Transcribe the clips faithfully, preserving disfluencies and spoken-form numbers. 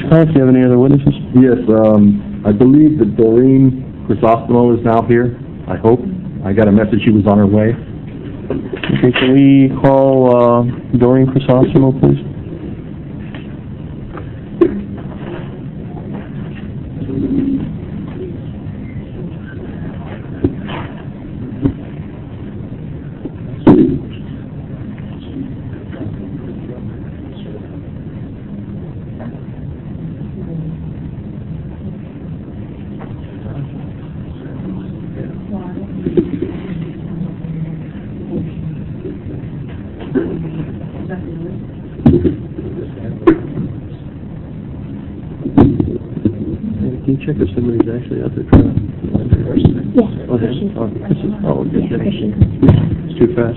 call if you have any other witnesses. Yes, um, I believe that Doreen Chrysostomo is now here, I hope. I got a message she was on her way. Okay, can we call uh, Doreen Chrysostomo, please? Can you check if somebody's actually out there trying to... Yeah. Oh, this is, oh, this is, oh, good. Yeah, Christian. It's too fast.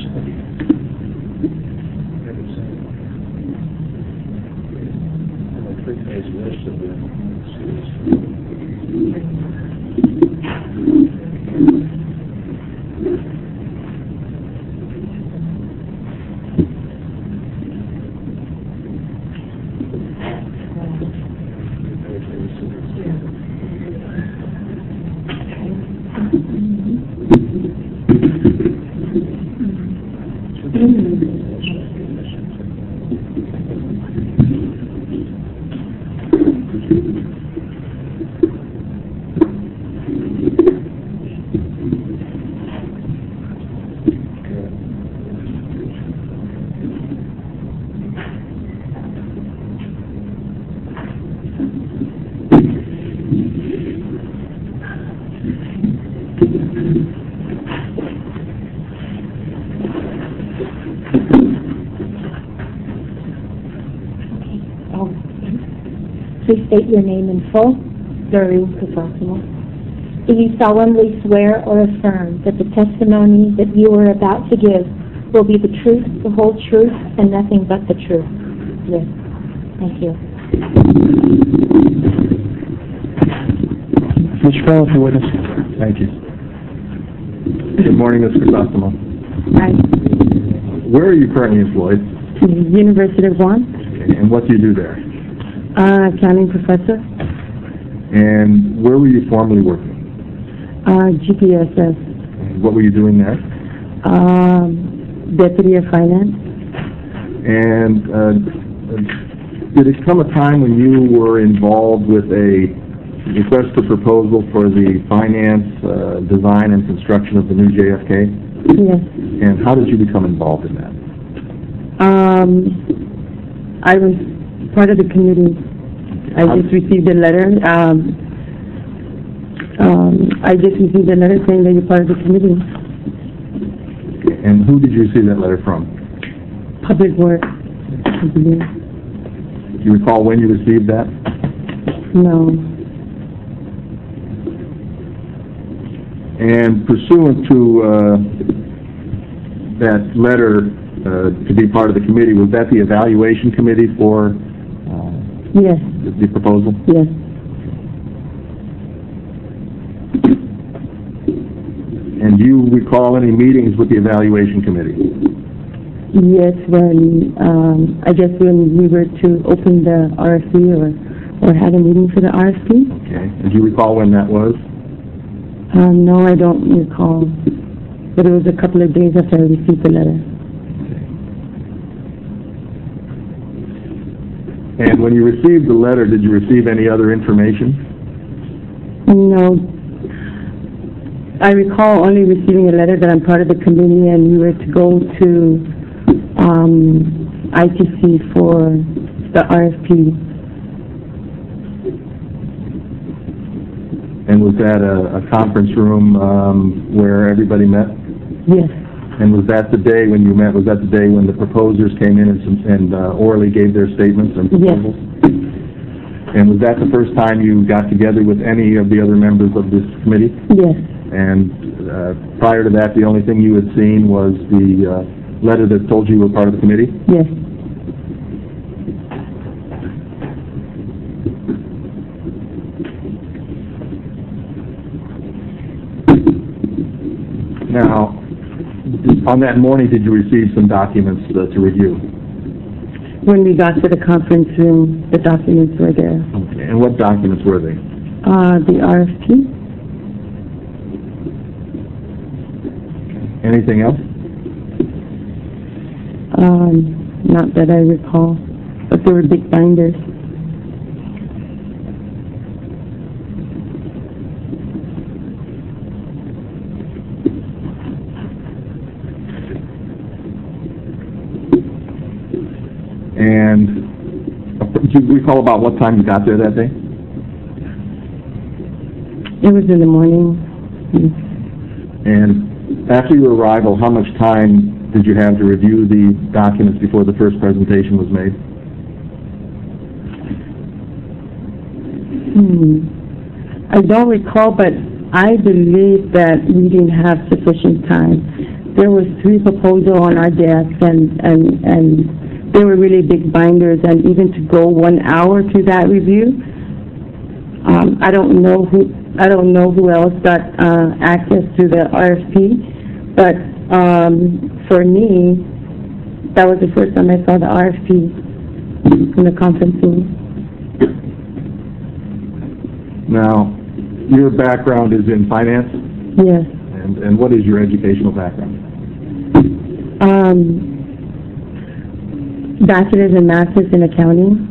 Please state your name in full. Doreen Chrysostomo. Do you solemnly swear or affirm that the testimony that you are about to give will be the truth, the whole truth, and nothing but the truth? Yes. Thank you. Mister Fellow, if you witness. Thank you. Good morning, Miz Chrysostomo. Hi. Where are you currently employed? University of Guam. Okay, and what do you do there? Uh, accounting professor. And where were you formerly working? Uh, G P S S. And what were you doing there? Um, Deputy of Finance. And uh, did it come a time when you were involved with a request for proposal for the finance, uh, design, and construction of the new J F K? Yes. And how did you become involved in that? Um, I was part of the committee. I just received a letter. Um, um, I just received a letter saying that you're part of the committee. And who did you receive that letter from? Public Works. I believe. Do you recall when you received that? No. And pursuant to uh, that letter uh, to be part of the committee, was that the evaluation committee for uh, Yes. the, the proposal? Yes. And do you recall any meetings with the evaluation committee? Yes, when, um, I guess when we were to open the R F P or, or had a meeting for the R F P. Okay. And do you recall when that was? Um, no, I don't recall. But it was a couple of days after I received the letter. And when you received the letter, did you receive any other information? No. I recall only receiving a letter that I'm part of the committee and we were to go to um, I T C for the R F P. And was that a, a conference room um, where everybody met? Yes. And was that the day when you met, was that the day when the proposers came in and, some, and uh, orally gave their statements and proposals? Yes. And was that the first time you got together with any of the other members of this committee? Yes. And uh, prior to that, the only thing you had seen was the uh, letter that told you you were part of the committee? Yes. Now, on that morning, did you receive some documents uh, to review? When we got to the conference room, the documents were there. Okay. And what documents were they? Uh, the R F P. Anything else? Um, not that I recall, but they were big binders. And uh, do you recall about what time you got there that day? It was in the morning. And after your arrival, how much time did you have to review the documents before the first presentation was made? Hmm. I don't recall, but I believe that we didn't have sufficient time. There was three proposals on our desk, and, and, and they were really big binders, and even to go one hour to that review, um, I don't know who I don't know who else got uh, access to the R F P, but um, for me, that was the first time I saw the R F P in the conference room. Now, your background is in finance, Yes. and, and what is your educational background? Um, bachelor's and master's in accounting.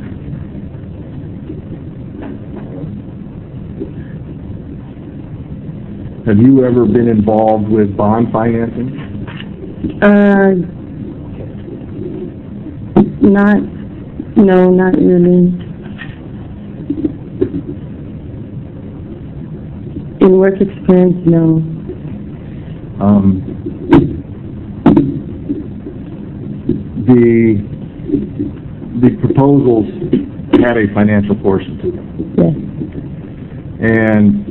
Have you ever been involved with bond financing? Uh, not, no, not really. In work experience, no. Um, the the proposals had a financial portion to them, Yes. and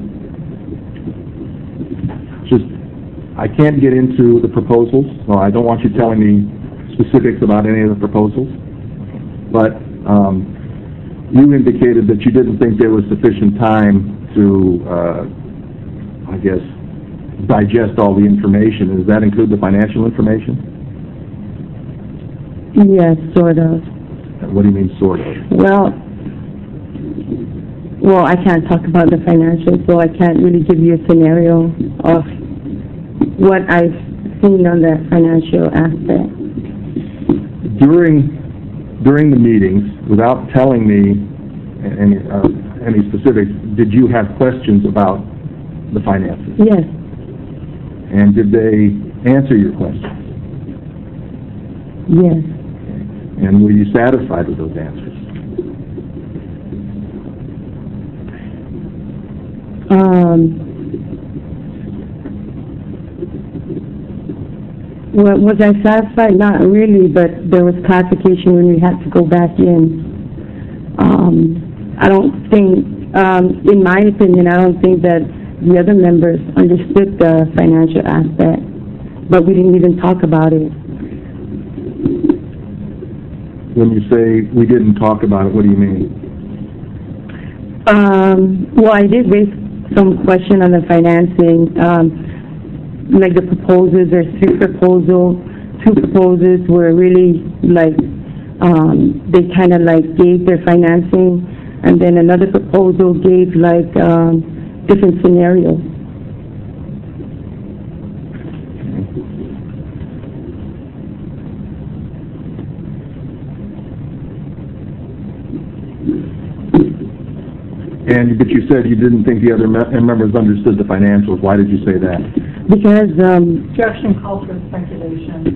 just I can't get into the proposals, so I don't want you telling me specifics about any of the proposals, but um, you indicated that you didn't think there was sufficient time to, uh, I guess, digest all the information. Does that include the financial information? Yes, sort of. What do you mean, sort of? Well, well, I can't talk about the financials, so I can't really give you a scenario of what I've seen on the financial aspect. During during the meetings, without telling me any uh, any specifics, did you have questions about the finances? Yes. And did they answer your questions? Yes. And were you satisfied with those answers? Um, well, was I satisfied? Not really, but there was clarification when we had to go back in. Um, I don't think, um, in my opinion, I don't think that the other members understood the financial aspect, but we didn't even talk about it. When you say we didn't talk about it, what do you mean? Um, well, I did raise some question on the financing, um, like the proposals. There's three proposals. Two proposals were really like, um, they kind of like gave their financing, and then another proposal gave like um, different scenarios. And but you said you didn't think the other me members understood the financials. Why did you say that? Because um, Objection calls for speculation.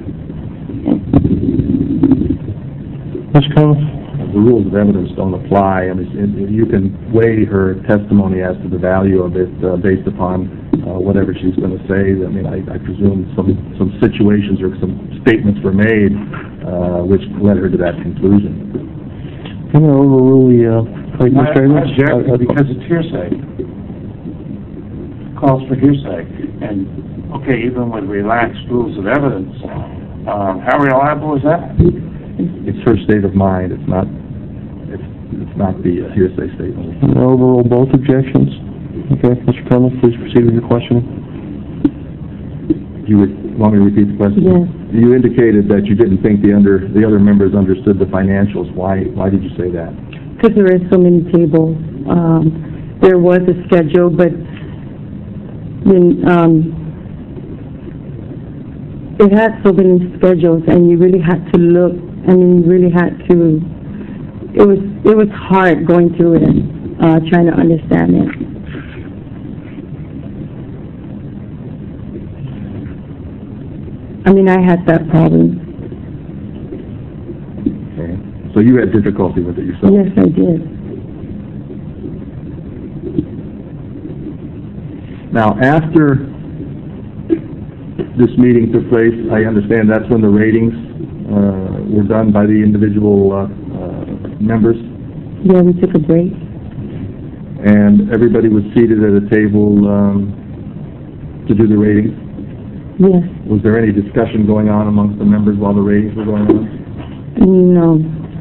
Mister Cummings? The rules of evidence don't apply. I mean, you can weigh her testimony as to the value of it uh, based upon uh, whatever she's going to say. I mean, I, I presume some some situations or some statements were made uh, which led her to that conclusion. Can I overrule the, uh, like, I Mister Abrams? object Uh, uh, because it's hearsay. Calls for hearsay. And, okay, even with relaxed rules of evidence, um, how reliable is that? It's her state of mind. It's not. It's, it's not the uh, hearsay statement. Can I overrule both objections? Okay, Mister Cummings, please proceed with your questioning. You would want me to repeat the question? Yes. You indicated that you didn't think the under, the other members understood the financials. Why, why did you say that? Because there is so many tables. Um, there was a schedule, but when, um, it had so many schedules, and you really had to look, I mean, you really had to, it was, it was hard going through it, uh, trying to understand it. I mean, I had that problem. Okay. So you had difficulty with it yourself? Yes, I did. Now, after this meeting took place, I understand that's when the ratings uh, were done by the individual uh, uh, members, Yeah, we took a break. and everybody was seated at a table um, to do the ratings. Yes. Was there any discussion going on amongst the members while the ratings were going on? No.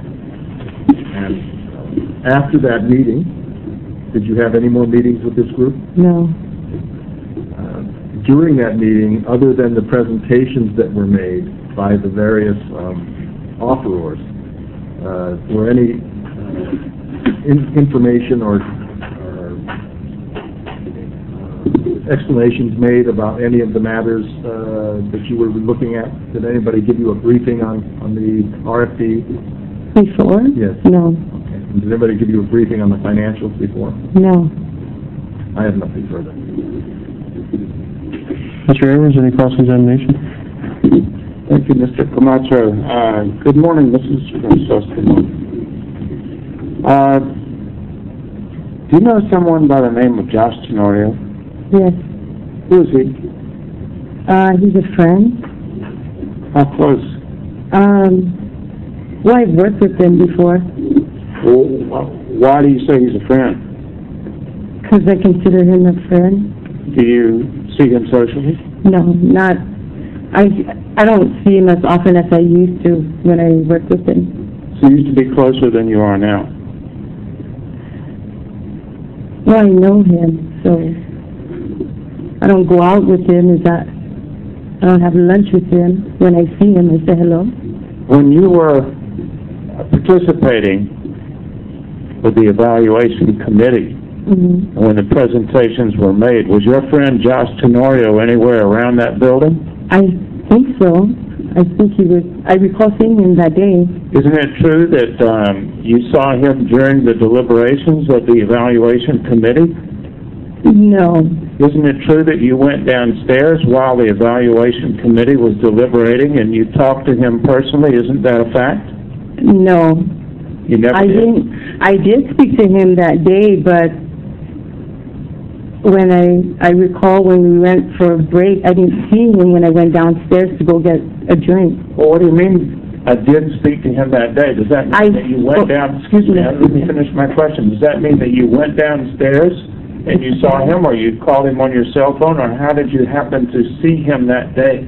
And after that meeting, did you have any more meetings with this group? No. Uh, during that meeting, other than the presentations that were made by the various um, offerors, uh, were any uh, in information or, or uh, explanations made about any of the matters uh, that you were looking at? Did anybody give you a briefing on, on the R F P? Before? Yes. No. Okay. And did anybody give you a briefing on the financials before? No. I have nothing further. Mister Evers, any cross-examination? Thank you, Mister Camacho. Uh, good morning, Missus Crisostomo. Uh, do you know someone by the name of Josh Tenorio? Yes. Who is he? Uh, he's a friend. How close? Um, well, I've worked with him before, Well, why do you say he's a friend? because I consider him a friend. Do you see him socially? No, not, I, I don't see him as often as I used to when I worked with him. So you used to be closer than you are now. Well, I know him, so I don't go out with him. Is that, I don't have lunch with him. When I see him, I say hello. When you were participating with the evaluation committee, Mm-hmm. when the presentations were made, was your friend Josh Tenorio anywhere around that building? I think so. I think he was, I recall seeing him that day. Isn't it true that um, you saw him during the deliberations of the evaluation committee? No. Isn't it true that you went downstairs while the evaluation committee was deliberating and you talked to him personally? Isn't that a fact? No. You never I did? didn't, I did speak to him that day, but when I, I recall when we went for a break, I didn't see him when I went downstairs to go get a drink. Well, what do you mean, I did speak to him that day? Does that mean I that you went spoke- down, excuse me, let me finish my question. Does that mean that you went downstairs and you saw him, or you called him on your cell phone, or how did you happen to see him that day?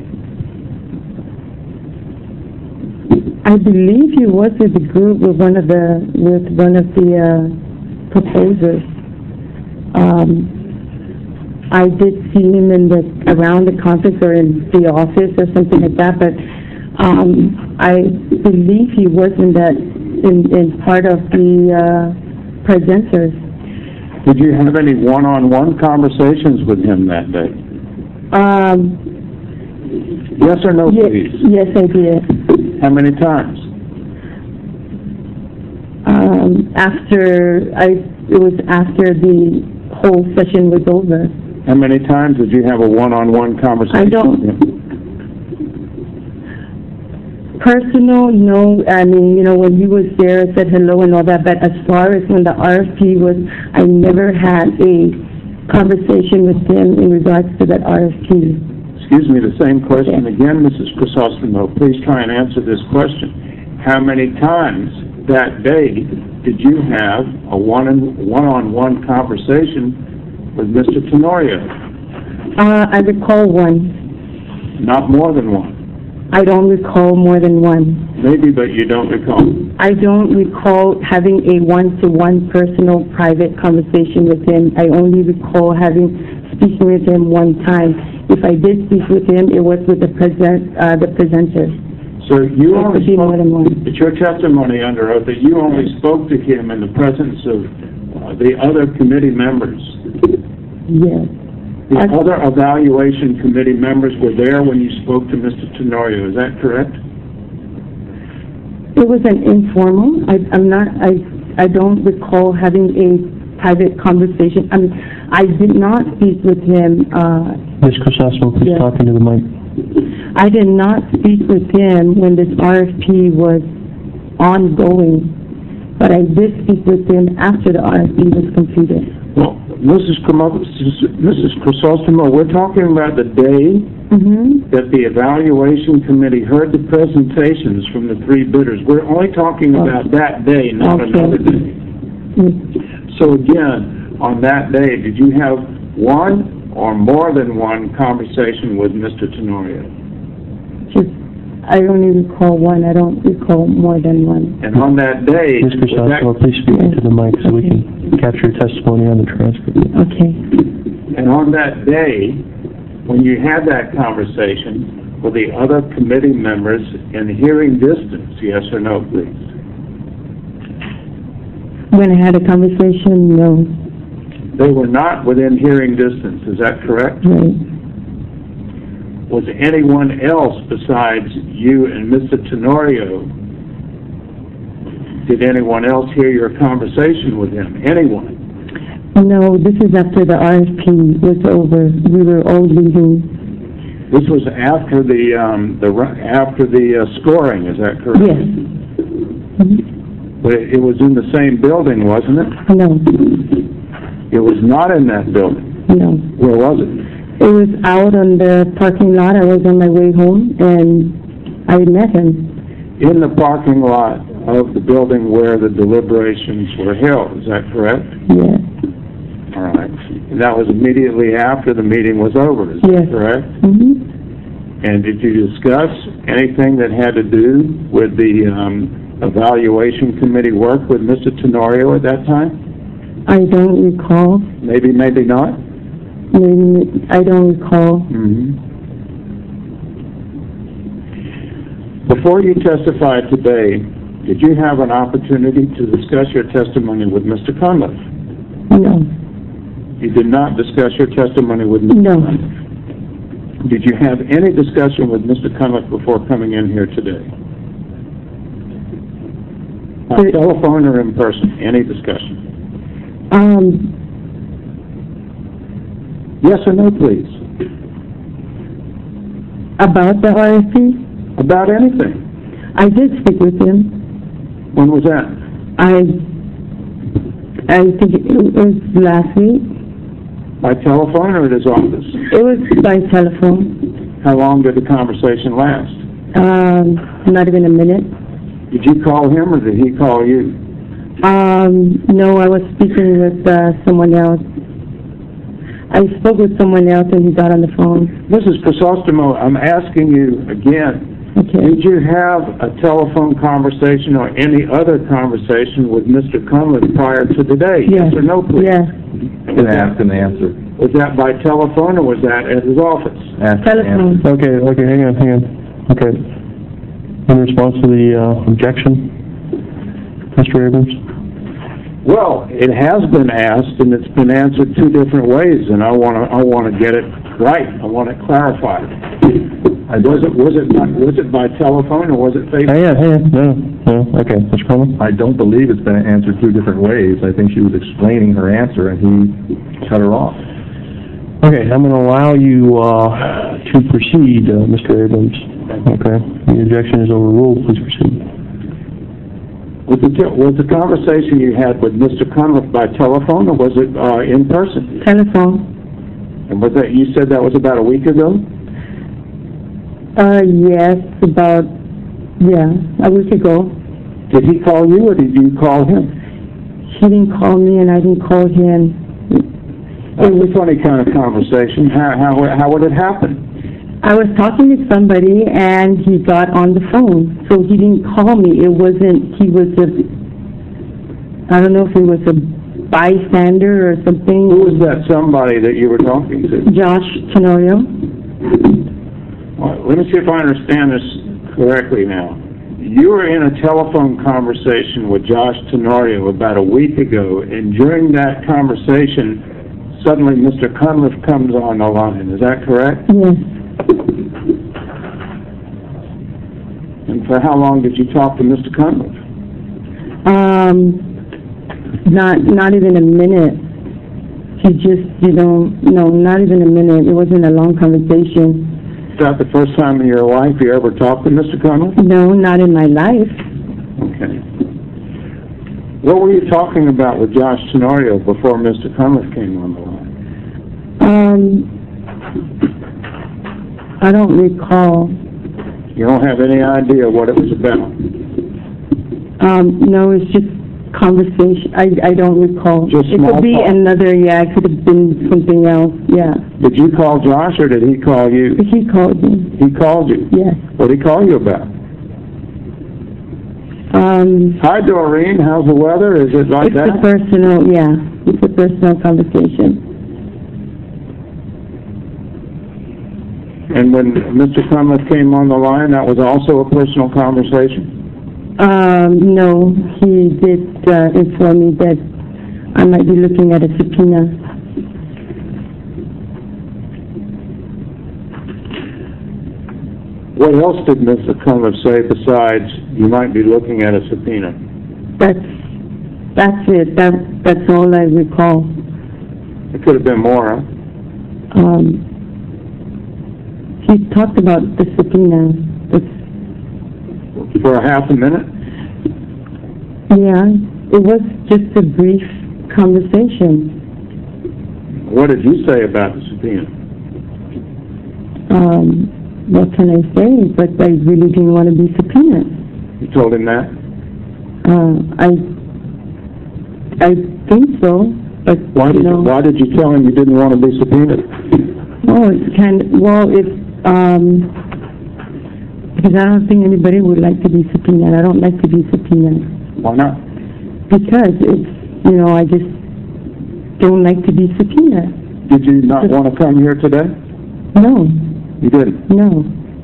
I believe he was with the group with one of the, with one of the, uh, proposers. Um, I did see him in the, around the conference or in the office or something like that, but, um, I believe he was in that, in, in part of the, uh, presenters. Did you have any one-on-one conversations with him that day? Um, Yes or no, ye- please? yes, I did. How many times? Um, after, I, it was after the whole session was over. How many times did you have a one-on-one conversation I don't- with him? Personal, no, I mean, you know, when he was there, I said hello and all that, but as far as when the R F P was, I never had a conversation with him in regards to that R F P. Excuse me, the same question again, Missus Crisostomo. Please try and answer this question. How many times that day did you have a one one-on-one conversation with Mister Tenorio? Uh, I recall one. Not more than one. I don't recall more than one. Maybe, but you don't recall. I don't recall having a one-to-one personal private conversation with him. I only recall having, speaking with him one time. It if I did speak with him, it was with the present, uh, the presenter. So you It only could be more than one. spoke, it's your testimony under oath that you only spoke to him in the presence of uh, the other committee members. Yes. The I- other evaluation committee members were there when you spoke to Mister Tenorio, is that correct? It was an informal. I, I'm not, I, I don't recall having a private conversation. I mean, I did not speak with him, uh, Miz Crisosimo, please Yes. talk into the mic. I did not speak with him when this R F P was ongoing, but I did speak with him after the R F P was completed. Well, Missus Cremo- Missus Crisosimo, we're talking about the day Mm-hmm. that the evaluation committee heard the presentations from the three bidders. We're only talking about that day, not Okay. another day. So again, on that day, did you have one or more than one conversation with Mister Tenorio? Just, I only recall one. I don't recall more than one. And on that day, Miz was that, Crisosimo, please speak into the mic so we can capture your testimony on the transcript. Okay. and on that day, when you had that conversation, were the other committee members in hearing distance, yes or no, please? When I had a conversation, no. They were not within hearing distance, is that correct? Right. Was anyone else besides you and Mister Tenorio, did anyone else hear your conversation with him? Anyone? No, this is after the R F P was over. We were all leaving. This was after the, um, the, ru- after the uh, scoring, is that correct? Yes. Mhm. But it it was in the same building, wasn't it? No, It was not in that building. no. Where was it? It was out on the parking lot. I was on my way home, and I met him. In the parking lot of the building where the deliberations were held, is that correct? Yes. All right. And that was immediately after the meeting was over, is Yes. that correct? Mm-hmm. And did you discuss anything that had to do with the um, evaluation committee work with Mister Tenorio at that time? I don't recall. Maybe, maybe not? Maybe, I don't recall. Mm-hmm. Before you testified today, did you have an opportunity to discuss your testimony with Mister Cunliffe? No. You did not discuss your testimony with Mister No. Cunliffe. Did you have any discussion with Mister Cunliffe before coming in here today? By There- telephone or in person? Any discussion? Um, Yes or no, please? about the R F P, About anything. I did speak with him. When was that? I, I think it was last week. By telephone or at his office? It was by telephone. How long did the conversation last? Um, not even a minute. Did you call him or did he call you? Um, no, I was speaking with uh, someone else. I spoke with someone else and he got on the phone. Missus Crisosimo, I'm asking you again, Okay. did you have a telephone conversation or any other conversation with Mister Cunliffe prior to today? Yes. Or no, please? Yes. Can ask and answer. Was that by telephone or was that at his office? Ask and Telephone. answer. Okay, okay, hang on, hang on. Okay. In response to the uh, objection, Mister Abrams? Well, it has been asked and it's been answered two different ways, and I want to I want to get it right. I want it clarified. I Was it was it by, was it by telephone or was it face? Hang on, hang on, no, no, okay, Mister Conlon? I don't believe it's been answered two different ways. I think she was explaining her answer and he cut her off. Okay, I'm going to allow you uh, to proceed, uh, Mister Abrams. Okay, the objection is overruled, please proceed. Was the, was the conversation you had with Mister Cunliffe by telephone, or was it uh, in person? Telephone. And was that, you said that was about a week ago? Uh, yes, about, yeah, a week ago. Did he call you, or did you call him? He didn't call me and I didn't call him. It was a funny kind of conversation. How, how, how would it happen? I was talking to somebody and he got on the phone, so he didn't call me. It wasn't, he was a, I don't know if he was a bystander or something. Who was that somebody that you were talking to? Josh Tenorio. Well, let me see if I understand this correctly now. You were in a telephone conversation with Josh Tenorio about a week ago, and during that conversation, suddenly Mister Cunliffe comes on the line. Is that correct? Yes. And for how long did you talk to Mister Cunliffe? Um, not, not even a minute. He just, you know, no, not even a minute. It wasn't a long conversation. Is that the first time in your life you ever talked to Mister Cunliffe? No, not in my life. Okay. What were you talking about with Josh Tenorio before Mister Cunliffe came on the line? Um, I don't recall. You don't have any idea what it was about? Um, no, it's just conversation. I, I don't recall. Just it small could be talk. another, yeah, it could have been something else, yeah. Did you call Josh or did he call you? He called me, He called you? yes. What did he call you about? Um, Hi, Doreen, how's the weather? Is it like it's a that? personal, yeah, it's a personal conversation. And when Mister Cunliffe came on the line, that was also a personal conversation? Um, no, he did uh, inform me that I might be looking at a subpoena. What else did Mister Cunliffe say besides you might be looking at a subpoena? That's, that's it, that, that's all I recall. It could have been more, huh? Um, he talked about the subpoena, the, For a half a minute? yeah, it was just a brief conversation. What did you say about the subpoena? Um, what can I say? But I really didn't want to be subpoenaed. You told him that? Uh, I, I think so, but, Why you did, know. why did you tell him you didn't want to be subpoenaed? Oh, it's kind of, well, it's, um, because I don't think anybody would like to be subpoenaed. I don't like to be subpoenaed. Why not? Because it's, you know, I just don't like to be subpoenaed. Did you not want to come here today? No, You didn't. no.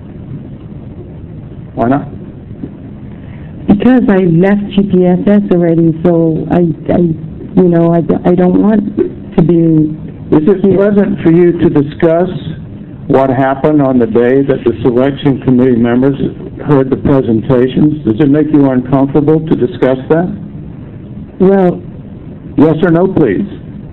Why not? Because I left G P S S already, so I, I, you know, I, don't- I don't want to be. Is it pleasant for you to discuss what happened on the day that the selection committee members heard the presentations? Does it make you uncomfortable to discuss that? Well, Yes or no, please?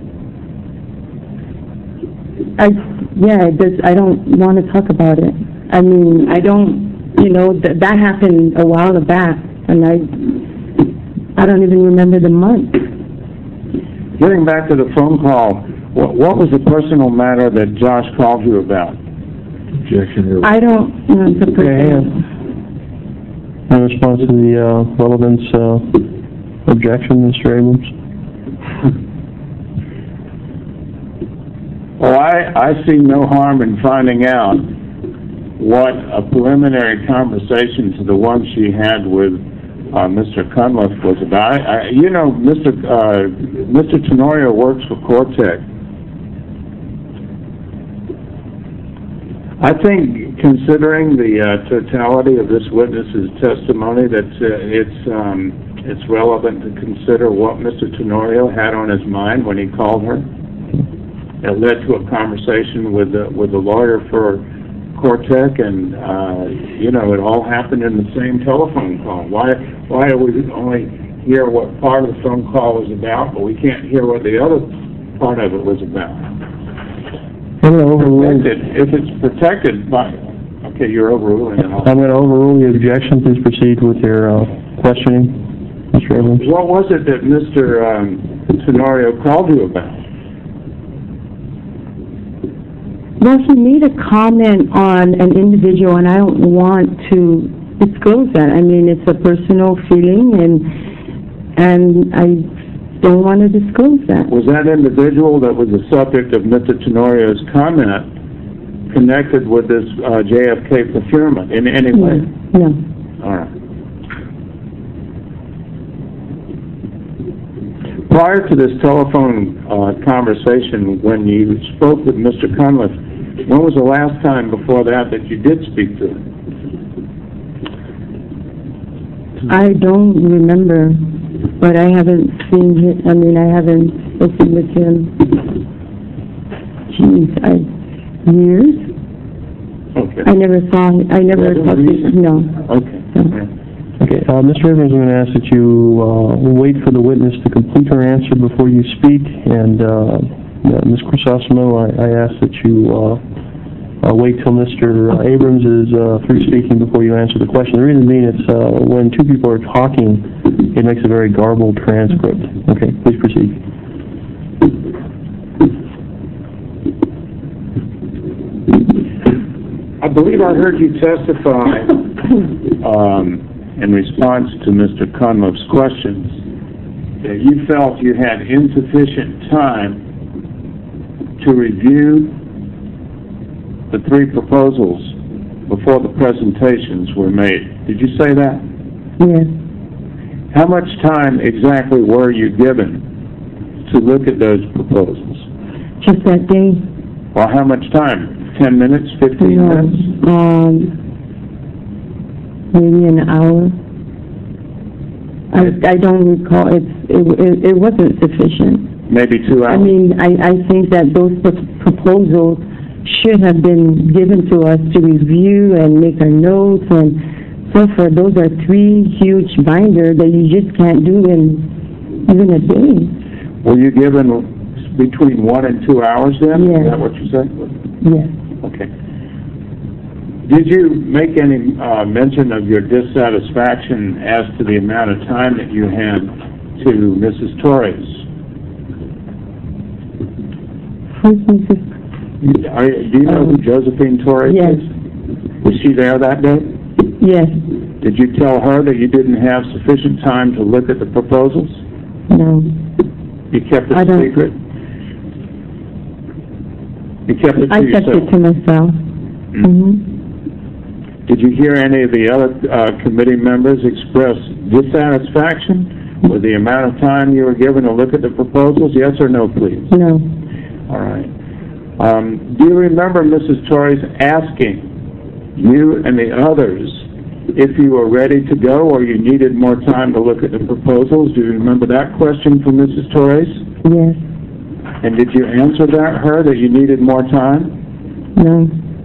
I, yeah, it does, I don't want to talk about it. I mean, I don't, you know, th- that happened a while back, and I, I don't even remember the month. Getting back to the phone call, what, what was the personal matter that Josh called you about? Objection. I don't, you know, the Okay, person, in response to the, uh, relevance, uh, objection, Mister Abrams? Well, I, I see no harm in finding out what a preliminary conversation to the one she had with uh, Mister Cunliffe was about. I, I, you know, Mister Uh, Mister Tenorio works for Cortec. I think, considering the uh, totality of this witness's testimony, that uh, it's um, it's relevant to consider what Mister Tenorio had on his mind when he called her. It led to a conversation with the, with the lawyer for Cortec, and uh, you know, it all happened in the same telephone call. Why why do we only hear what part of the phone call was about, but we can't hear what the other part of it was about? I'm gonna overrule, Protected, if it's protected by, okay, you're overruling it all. I'm gonna overrule the objection. Please proceed with your, uh, questioning, Mister Abrams. What was it that Mister Um, Tenorio called you about? well, he made a comment on an individual, and I don't want to disclose that. I mean, it's a personal feeling, and, and I don't want to disclose that. Was that individual that was the subject of Mister Tenorio's comment connected with this uh, J F K procurement in any way? No, no. All right. Prior to this telephone uh, conversation, when you spoke with Mister Cunliffe, When was the last time before that that you did speak to him? I don't remember, but I haven't seen him, I mean, I haven't spoken with him, geez, I, years? Okay. I never saw, him- I never Wasn't talked to, recent? no. Okay. No. Okay, uh, Mister Abrams, I'm going to ask that you, uh, wait for the witness to complete her answer before you speak, and, uh, yeah, Miz Crisosimo, I, I ask that you, uh, uh, wait till Mister Abrams is, uh, through speaking before you answer the question. The reason being, it's, uh, when two people are talking, it makes a very garbled transcript. Okay, please proceed. I believe I heard you testify um, in response to Mister Cunliffe's questions that you felt you had insufficient time to review the three proposals before the presentations were made. Did you say that? Yes, How much time exactly were you given to look at those proposals? just that day, Or how much time? Ten minutes, fifteen no, minutes? um, maybe an hour. I, I don't recall, it's, it, it, it wasn't sufficient. Maybe two I hours? mean, I, I think that those pro- proposals should have been given to us to review and make our notes and so forth. Those are three huge binders that you just can't do in even a day. Were you given between one and two hours then? Yes. Is that what you said? Yes. Okay. Did you make any uh, mention of your dissatisfaction as to the amount of time that you had to Missus Torres? Who's Missus Are, you- do you know who Josephine Torres Yes. is? Was she there that day? Yes. Did you tell her that you didn't have sufficient time to look at the proposals? No. You kept it I don't- secret? You kept it to I yourself? kept it to myself. Mm. Mm-hmm. Did you hear any of the other uh, committee members express dissatisfaction with the amount of time you were given to look at the proposals? Yes or no, please? No. All right. Um, do you remember Missus Torres asking you and the others if you were ready to go or you needed more time to look at the proposals? Do you remember that question from Missus Torres? Yes. And did you answer that her that you needed more time? No.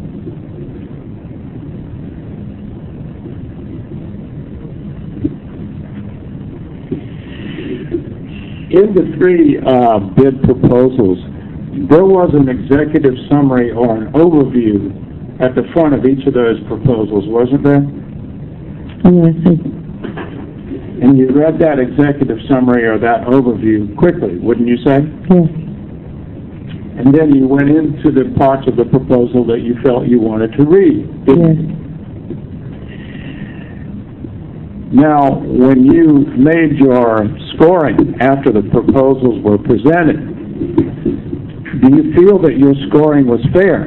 In the three uh, bid proposals, there was an executive summary or an overview at the front of each of those proposals, wasn't there? Yes. I, And you read that executive summary or that overview quickly, wouldn't you say? yes. And then you went into the parts of the proposal that you felt you wanted to read, didn't Yes. you? Now, when you made your scoring after the proposals were presented, do you feel that your scoring was fair?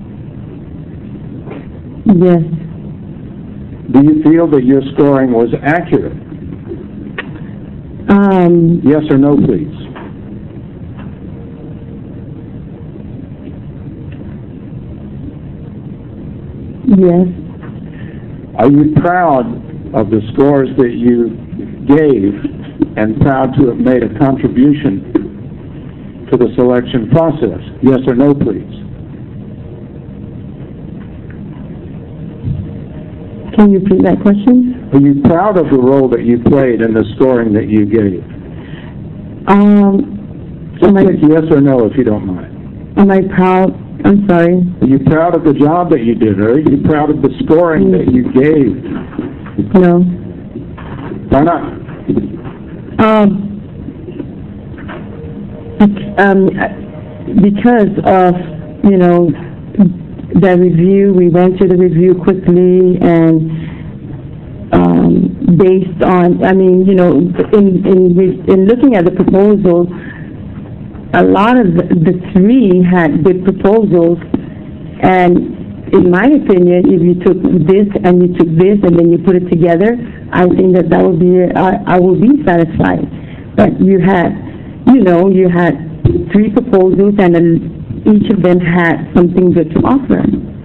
Yes. Do you feel that your scoring was accurate? Um, Yes or no, please? yes. Are you proud of the scores that you gave and proud to have made a contribution to the selection process? Yes or no, please? Can you repeat that question? Are you proud of the role that you played in the scoring that you gave? Um, Just am I, pick yes or no if you don't mind. am I proud? I'm sorry. Are you proud of the job that you did, or are you proud of the scoring that you gave? No. Why not? Um, um, because of, you know, the review, we went to the review quickly and um, based on, I mean, you know, in, in, in looking at the proposals, a lot of the, the three had good proposals, and in my opinion, if you took this and you took this and then you put it together, I think that that would be, I, I will be satisfied. But you had, you know, you had three proposals and a, each of them had something good to offer.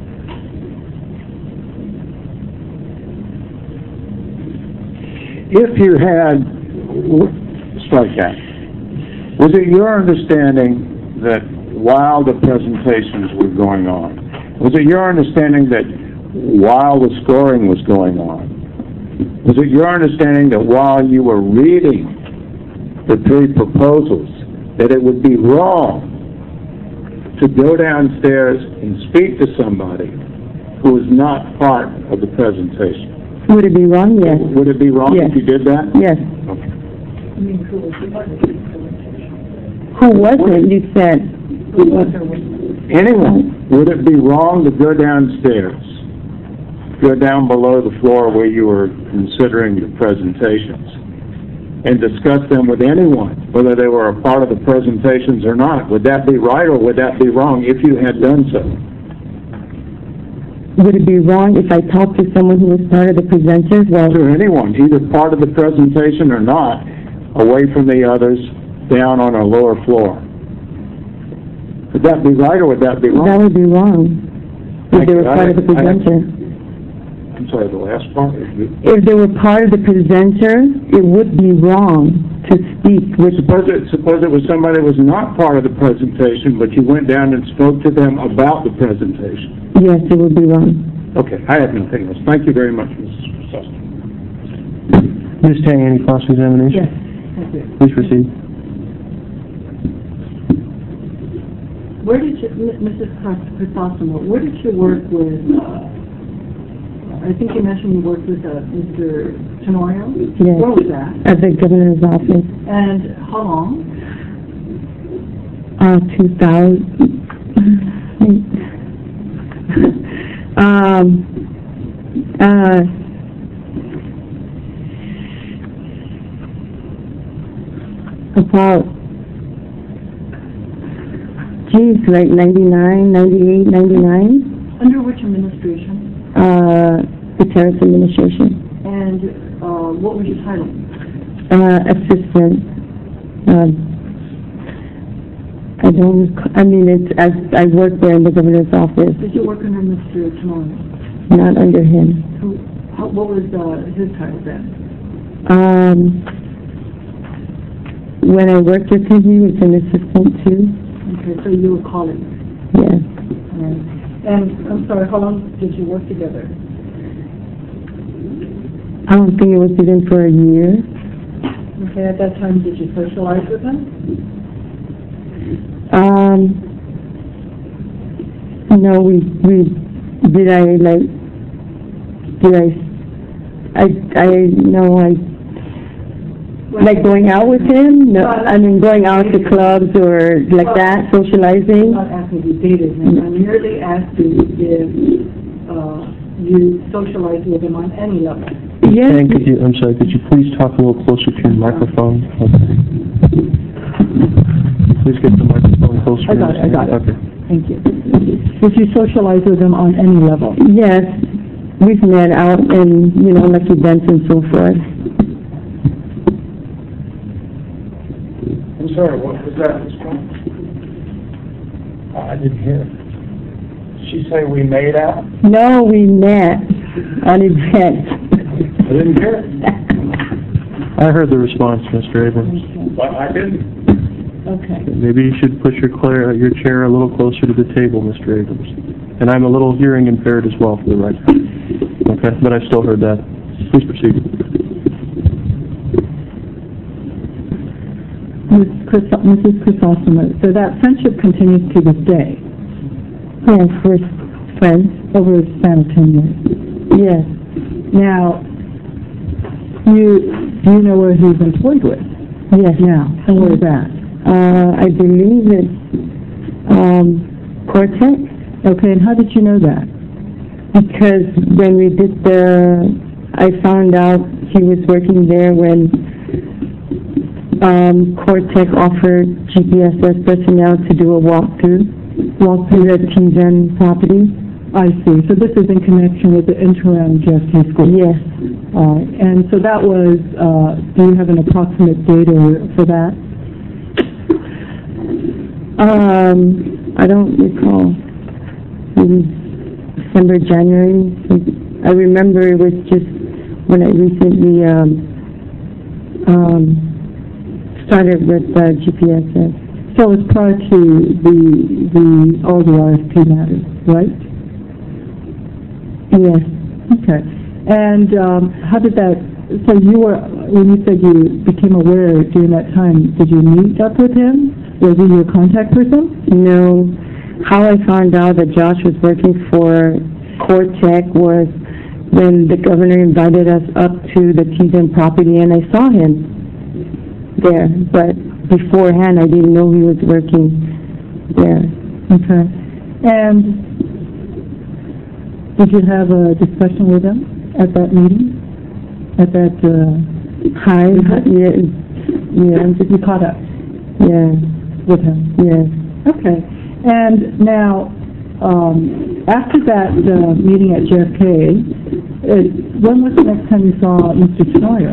If you had, strike that, was it your understanding that while the presentations were going on, was it your understanding that while the scoring was going on, was it your understanding that while you were reading the three proposals, that it would be wrong to go downstairs and speak to somebody who is not part of the presentation? Would it be wrong? Yes. Would it be wrong Yes. if you did that? Yes. Okay. I mean, who was the other presentation? Who was it, you said? Who was there with? Anyone, would it be wrong to go downstairs, go down below the floor where you were considering the presentations, and discuss them with anyone, whether they were a part of the presentations or not? Would that be right or would that be wrong if you had done so? Would it be wrong if I talked to someone who was part of the presenters? Well, To anyone, either part of the presentation or not, away from the others, down on a lower floor? Would that be right or would that be wrong? that would be wrong if they were I- part of the I- presenter. I'm sorry, the last part? If they were part of the presenter, it would be wrong to speak with. Suppose it, suppose it was somebody who was not part of the presentation, but you went down and spoke to them about the presentation. Yes, it would be wrong. Okay, I have nothing else. Thank you very much, Missus Chrysostom. Miz Tang, any cross-examination? Yes, thank you. Please proceed. Where did you, M- Missus Chrysostomo, where did you work with, uh, I think you mentioned you worked with, uh, Mister Tenorio? Yes. Where was that? At the governor's office, And how long? uh, two thousand. um, uh, about, geez, like ninety-nine, ninety-eight, ninety-nine, Under which administration? uh, the Terrace administration. And, uh, what was your title? Uh, assistant, um, I don't, rec- I mean, it's, I, I worked there in the governor's office, Did you work under Mister Tenorio? not under him. Who, how, what was, uh, his title then? Um, when I worked with him, he was an assistant too, Okay, so you were colleagues. yes. Right. And, I'm sorry, how long did you work together? I don't think it was even for a year. Okay, at that time, did you socialize with him? Um, no, we, we, did I, like, did I, I, I, no, I, like going out with him? No, I mean, going out to clubs or like that, I'm socializing? not asking if you dated him, I merely asked you if, uh, you socialized with him on any level. Yes, Tang, could you, I'm sorry, could you please talk a little closer to your microphone? Okay. Please get the microphone closer. I got it, I got it. Okay. Thank you. Did you socialize with him on any level? yes, we've met out in, you know, like events and so forth. I'm sorry, what was that, Miz Brown? I didn't hear. Did she say we made out? No, we met on events. I didn't hear it. I heard the response, Mister Abrams. But I didn't. Okay. Maybe you should push your, clear, your chair a little closer to the table, Mister Abrams. And I'm a little hearing impaired as well, for the record. Okay, but I still heard that. Please proceed. Missus Chrysostomo, so that friendship continues to this day? Yes, we're friends. Over a span of ten years? Yes, Now, you, do you know where he's employed with yes. now? And where is that? Uh, I believe it's, um, Cortex, Okay, and how did you know that? because when we did the, I found out he was working there when, um, Cortex offered G P S S personnel to do a walkthrough, walk through the T-Zen property. I see, so this is in connection with the interim J F K school? Yes, Uh, and so that was, uh, do you have an approximate date or, for that? um, I don't recall. Maybe December, January. I remember it was just when I recently um, um, started with uh, G P S S. So it's prior to the, the, all the R F P matters, right? Yes. Okay. And um, how did that, so you were, when you said you became aware during that time, did you meet up with him? Was he your contact person? No. How I found out that Josh was working for Cortec was when the governor invited us up to the Teagan property and I saw him there. But beforehand, I didn't know he was working there. Okay. And did you have a discussion with him at that meeting? At that, uh... Hi. Yeah. Yeah. Did you caught up Yeah. with him? Yes. Okay. And now, um, after that uh, meeting at J F K, uh, when was the next time you saw Mister Tenorio?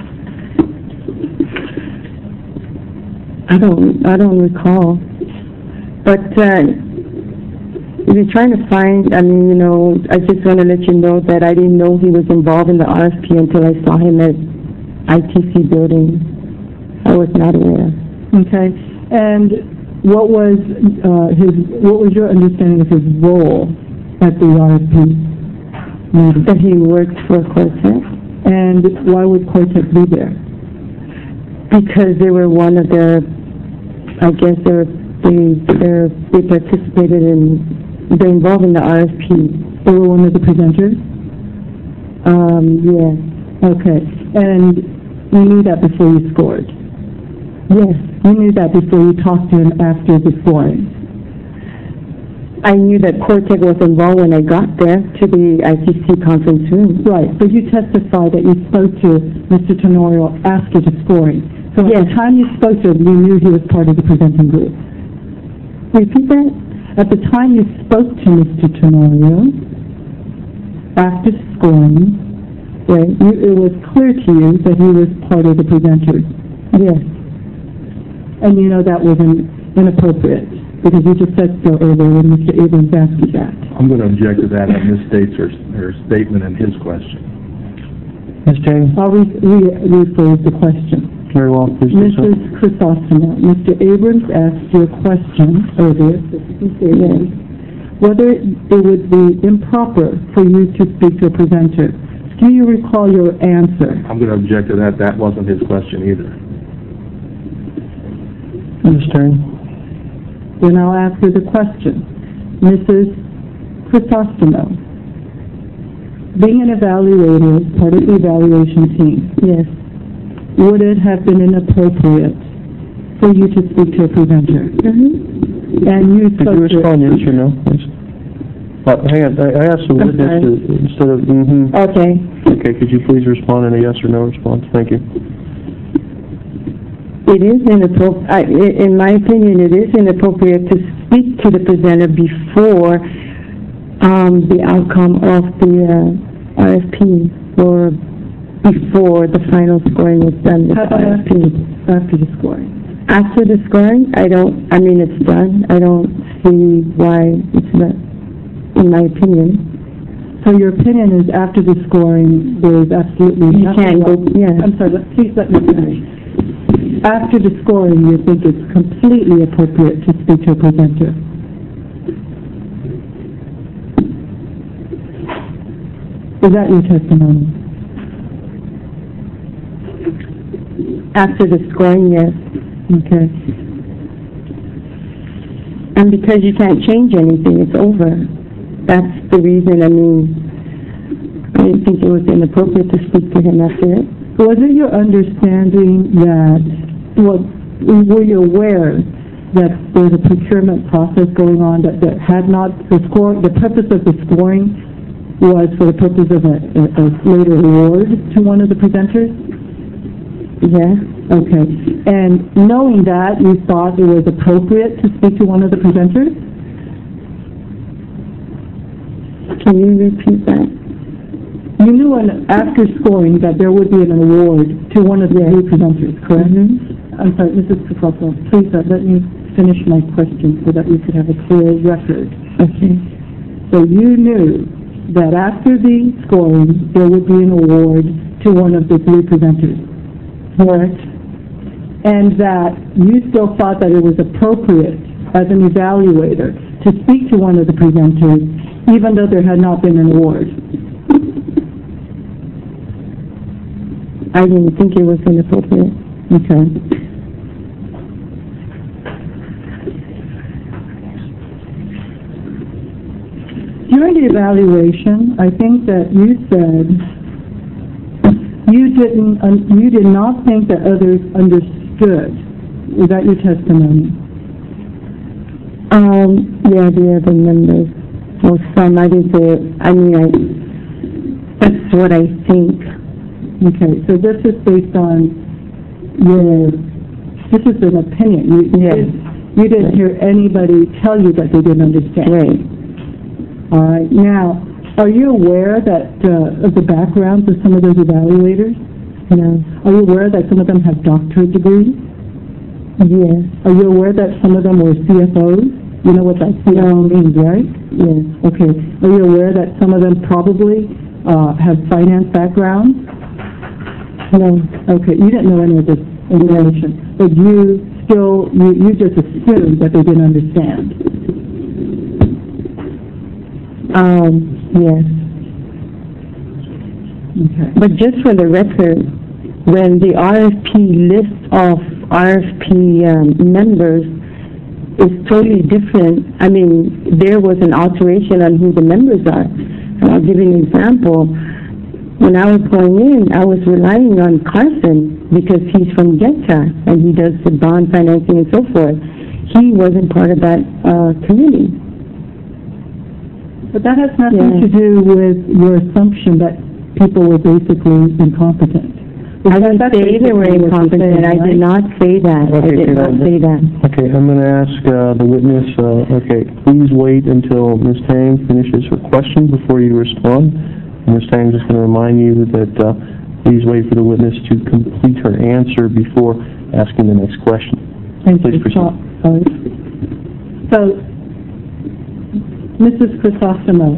I don't, I don't recall. But, uh, if you're trying to find, I mean, you know, I just want to let you know that I didn't know he was involved in the R F P until I saw him at I T C building. I was not aware. Okay. And what was uh, his, what was your understanding of his role at the R F P meeting? That he worked for Cortec. And why would Cortec be there? Because they were one of the, I guess they were, they, they're, they participated in, they're involved in the R F P. They were one of the presenters? Um, yeah. Okay. And you knew that before you scored? Yes. You knew that before you talked to him after the scoring? I knew that Cortec was involved when I got there to the I T C conference room. Right, but you testified that you spoke to Mister Tenorio after the scoring. So Yes. at the time you spoke to him, you knew he was part of the presenting group. Repeat that? At the time you spoke to Mister Tenorio, after scoring, Right. you, it was clear to you that he was part of the presenters. Yes. And you know that was in, inappropriate, because you just said so earlier when Mister Abrams asked you that. I'm going to object to that and misstates her, her statement and his question. Miz Jane, I'll re, re, rephrase the question. very well, please do so. Missus Chrysostoma, Mister Abrams asked you a question earlier, Miz Abrams, whether it would be improper for you to speak to a presenter. Do you recall your answer? I'm going to object to that. That wasn't his question either. Miz Stern, Then I'll ask you the question. Missus Chrysostoma, being an evaluator, part of the evaluation team, Yes. would it have been inappropriate for you to speak to a presenter? Mm-hmm. And you could spoke you to... respond yes or no, please? Uh, hang on, I I asked the I'm witness sorry. to, instead of, mm-hmm. Okay. Okay, could you please respond in a yes or no response? Thank you. It is inappropriate, in my opinion, it is inappropriate to speak to the presenter before um, the outcome of the uh, R F P or before the final scoring was done with How the about R F P. after, after the scoring? After the scoring, I don't, I mean, it's done. I don't see why it's not, in my opinion. So your opinion is after the scoring, there is absolutely You nothing can't go, wrong- yeah. I'm sorry, let- please let me finish. After the scoring, you think it's completely appropriate to speak to a presenter? Is that your testimony? After the scoring, yes. Okay. And because you can't change anything, it's over. That's the reason, I mean, I didn't think it was inappropriate to speak to him after it. Was it your understanding that, well, were you aware that there's a procurement process going on that, that had not, the score, the purpose of the scoring was for the purpose of a, a, a later award to one of the presenters? Yeah. Okay. And knowing that, you thought it was appropriate to speak to one of the presenters? Can you repeat that? You knew an, after scoring that there would be an award to one of the new presenters, correct? Mm-hmm. I'm sorry, Missus Crisotto, please uh, let me finish my question so that we could have a clear record. Okay. So you knew that after the scoring, there would be an award to one of the three presenters, correct? And that you still thought that it was appropriate as an evaluator to speak to one of the presenters, even though there had not been an award. I didn't think it was inappropriate. Okay. During the evaluation, I think that you said you didn't, un- you did not think that others understood. Was that your testimony? Um, yeah, the other members, or some, I didn't say it. I mean, I, that's what I think. Okay, so this is based on your, this is an opinion. You, you Yes. didn't- You didn't hear anybody tell you that they didn't understand. Right. All right. Now, are you aware that, uh, of the backgrounds of some of those evaluators? No. Are you aware that some of them have doctorate degrees? Yes. Are you aware that some of them were C F Os? You know what that C F O means, right? Yes. Okay. Are you aware that some of them probably, uh, have finance backgrounds? No. Okay, you didn't know any of this information, but you still, you, you just assumed that they didn't understand. Um, yes. Okay. But just for the record, when the R F P list of R F P um, members is totally different, I mean, there was an alteration on who the members are. And I'll give you an example. When I was going in, I was relying on Carson because he's from GETA and he does the bond financing and so forth. He wasn't part of that uh, committee. But that has nothing Yeah. to do with your assumption that people were basically incompetent. I didn't That's say they were basically what you're incompetent. saying, I did right? not say that. I Okay, did can not I- say that. Okay, I'm going to ask uh, the witness, uh, okay, please wait until Miz Tang finishes her question before you respond. Miz Tang is just going to remind you that uh, please wait for the witness to complete her answer before asking the next question. Thank Please you. proceed. Stop. Sorry. So, Missus Crisostomo,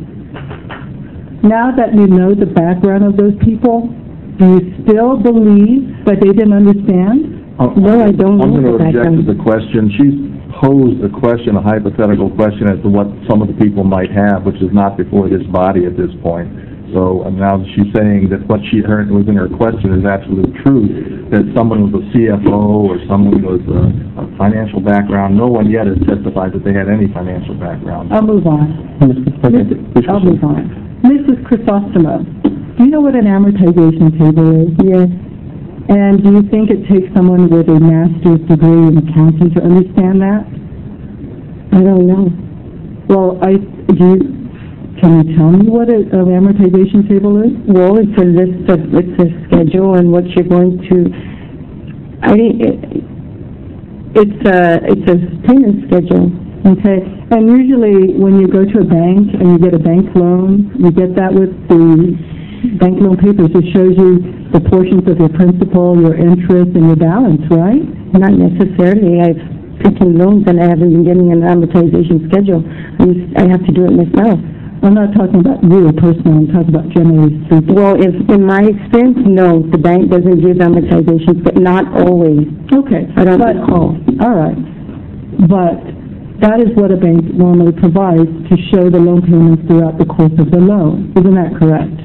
now that you know the background of those people, do you still believe that they didn't understand? No, I don't I'm know going to the object to background. the question. She's posed a question, a hypothetical question as to what some of the people might have, which is not before this body at this point. So and now she's saying that what she heard was in her question is absolute truth, that someone with a C F O or someone with a, a financial background, no one yet has testified that they had any financial background. I'll move on. Okay, Missus please I'll proceed. move on. Missus Crisostomo, do you know what an amortization table is? Yes. And do you think it takes someone with a master's degree in accounting to understand that? I don't know. Well, I, do you, can you tell me what a, an amortization table is? Well, it's a list of, it's a schedule and what you're going to, I didn't, it, it's a, it's a payment schedule. Okay, and usually when you go to a bank and you get a bank loan, you get that with the bank loan papers. It shows you the portions of your principal, your interest, and your balance, right? Not necessarily. I've taken loans and I haven't been getting an amortization schedule. I just- I have to do it myself. I'm not talking about you personally, I'm talking about generally speaking. Well, if, in my experience, no, the bank doesn't give amortizations, but not always. Okay. I don't but- recall. All right. But that is what a bank normally provides to show the loan payments throughout the course of the loan. Isn't that correct?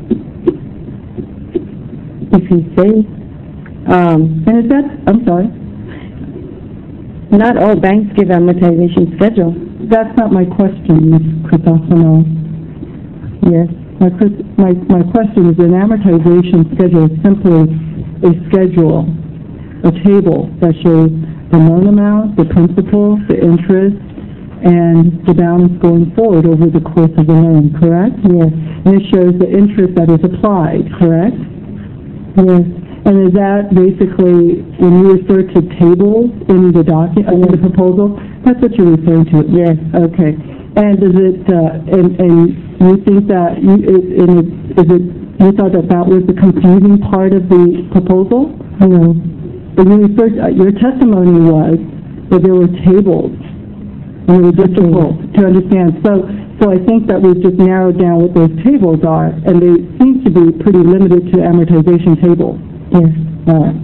If you say, um, And is that, I'm sorry, not all banks give amortization schedule. that's not my question, Miz Crisostomo. Yes. My, ques- my, my question is, an amortization schedule is simply a schedule, a table that shows the loan amount, the principal, the interest, and the balance going forward over the course of the loan, correct? Yes. And it shows the interest that is applied, correct? Yes. And is that basically, when you refer to tables in the docu, uh, in the proposal, that's what you're referring to? Yes. Okay. And is it, uh, and, and you think that, you, it- and it, is it, you thought that that was the confusing part of the proposal? No. But you referred, uh, your testimony was but there were tables, and it was difficult to understand. So, so I think that we've just narrowed down what those tables are, and they seem to be pretty limited to amortization tables. Yes. All right.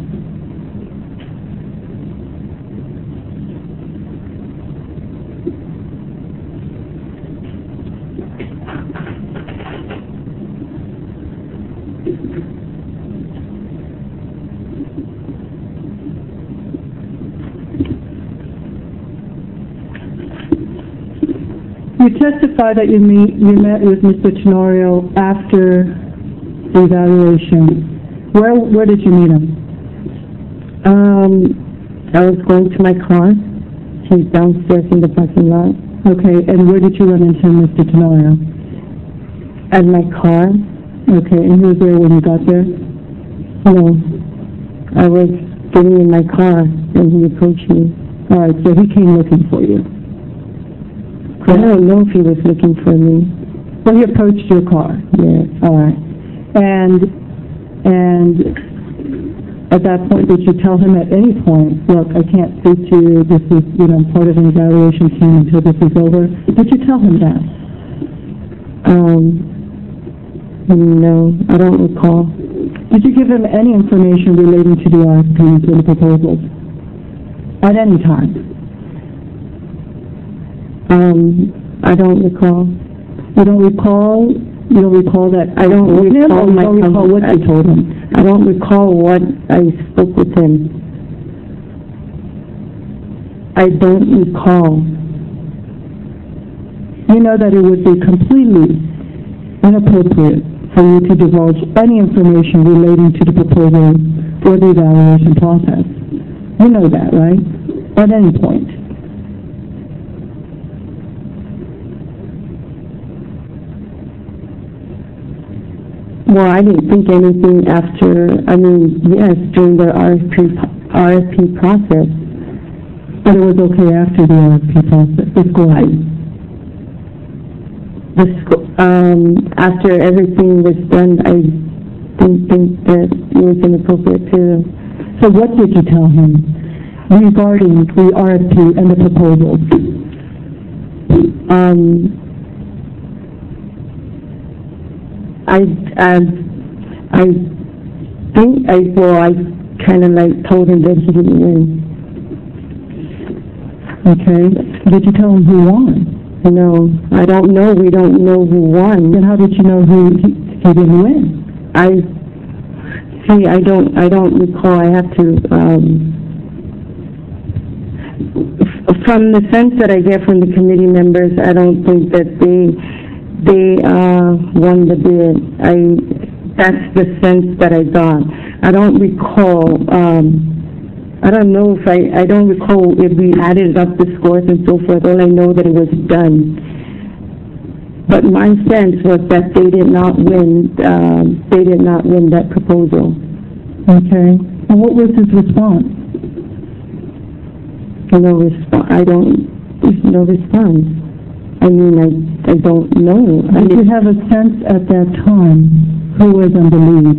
You testified that you meet, you met with Mister Tenorio after the evaluation. Where, where did you meet him? Um, I was going to my car. He's downstairs in the parking lot. Okay, and where did you run into Mister Tenorio? At my car. Okay, and he was there when you got there? No. I was getting in my car, and he approached me. All right, so he came looking for you. I don't know if he was looking for me. Well, he approached your car. Yes. All right. And, and at that point, did you tell him at any point, look, I can't speak to you, this is, you know, part of an evaluation team until this is over? Did you tell him that? Um, no, I don't recall. Did you give him any information relating to the R F Ps and the proposals? At any time? Um, I don't recall. You don't recall, you don't recall that? I don't told him, recall or you my don't recall what you told him? I don't recall what I spoke with him. I don't recall. You know that it would be completely inappropriate for you to divulge any information relating to the proposal or the evaluation process. You know that, right? At any point. Well, I didn't think anything after, I mean, yes, during the R F P, R F P process. But it was okay after the R F P process, the scoring. The sc- um, after everything was done, I didn't think that it was inappropriate to. So what did you tell him regarding the R F P and the proposals? Um, I, I, I think I, well, I kind of like told him that he didn't win. Okay. Did you tell him who won? No, I don't know. We don't know who won. Then how did you know who he, he didn't win? I, see, I don't, I don't recall. I have to, um, f- from the sense that I get from the committee members, I don't think that they, they uh, won the bid. I, that's the sense that I got. I don't recall, um, I don't know if I, I don't recall if we added up the scores and so forth. All I know that it was done. But my sense was that they did not win, um, they did not win that proposal. Okay. And what was his response? No response. I don't, there's no response. I mean, I, I don't know. I Did you mean, have a sense at that time who was on the lead?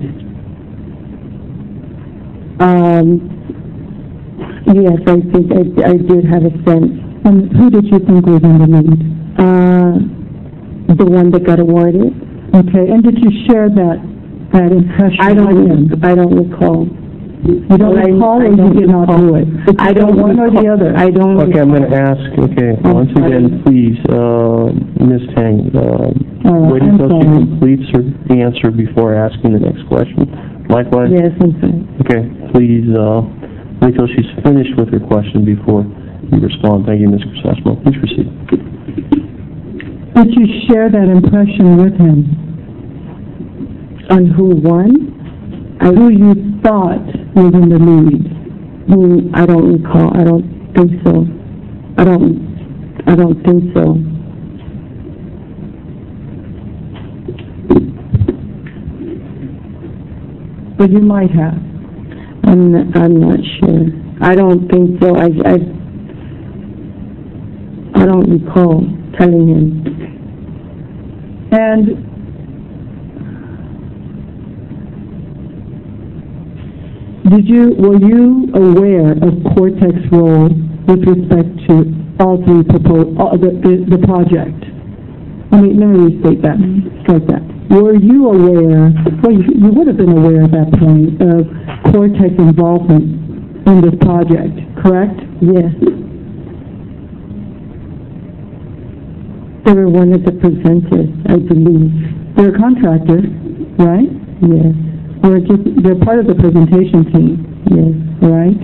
um, yes, I think I, I did have a sense. And who did you think was on the lead? Uh, the one that got awarded. Okay. And did you share that, that impression I with don't, him? I don't recall. You don't I- recall, I or you don't did not recall. do it? It's I don't one or the recall. other. I don't. Okay, I'm going to ask, okay, once sorry. again, please, uh, Miz Tang, uh, Uh, wait I'm until she sorry. completes her answer before asking the next question. Likewise? Yes, I'm sorry. Okay, please, uh, wait till she's finished with her question before you respond. Thank you, Miz Crisosimo. Please proceed. Did you share that impression with him? On who won? I, Who you thought was in the lead? who, I don't recall. I don't think so. I don't, I don't think so. But you might have. I'm not, I'm not sure. I don't think so. I, I, I don't recall telling him. And did you, were you aware of Cortex's role with respect to all three proposed, uh, the, the, the project? Let me, let me restate that, strike that. Were you aware, well, you, you would have been aware at that point of Cortex's involvement in this project, correct? Yes. They were one of the presenters, I believe. They're a contractor, right? Yes. Or just, they're part of the presentation team, Yes. right?